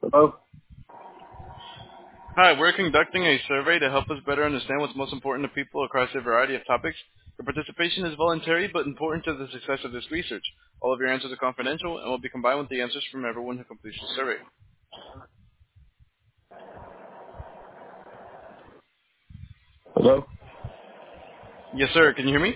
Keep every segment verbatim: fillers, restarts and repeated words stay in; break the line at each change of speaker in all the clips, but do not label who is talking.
Oh,
Hi, we're conducting a survey to help us better understand what's most important to people across a variety of topics. Your participation is voluntary but important to the success of this research. All of your answers are confidential and will be combined with the answers from everyone who completes the survey.
hello.
Yes, sir. Can you hear me?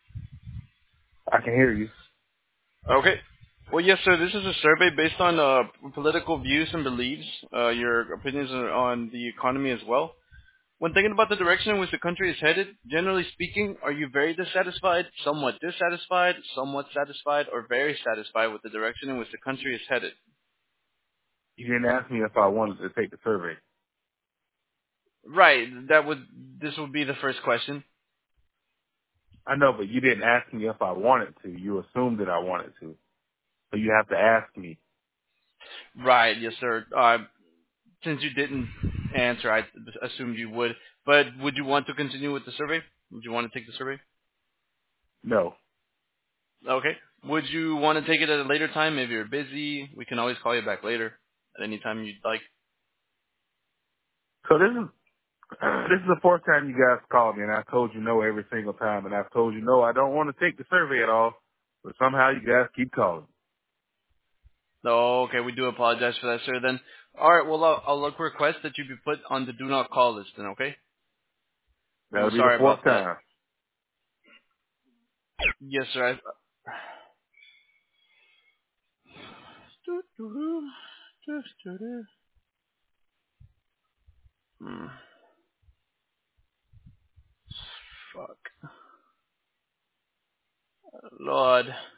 I can hear you.
Okay. Well, yes, sir. This is a survey based on uh, political views and beliefs, uh, your opinions on on the economy as well. When thinking about the direction in which the country is headed, generally speaking, are you very dissatisfied, somewhat dissatisfied, somewhat satisfied, or very satisfied with the direction in which the country is headed?
You didn't ask me if I wanted to take the survey.
Right. That would. This would be the first question.
I know, but you didn't ask me if I wanted to. You assumed that I wanted to. So you have to ask me.
Right. Yes, sir. Uh, since you didn't answer, I assumed you would. But would you want to continue with the survey? Would you want to take the survey?
No.
Okay. Would you want to take it at a later time? Maybe you're busy. We can always call you back later at any time you'd like.
So this is this is the fourth time you guys called me, and I've told you no every single time, and I've told you no, I don't want to take the survey at all. But somehow you guys keep calling.
Oh, okay. We do apologize for that, sir. Then, all right. Well, I'll, I'll look request that you be put on the do not call list. Then, okay.
That'll
Well,
be the
sorry
fourth
about that.
time.
Yes, sir. I, Hmm, fuck, Lord.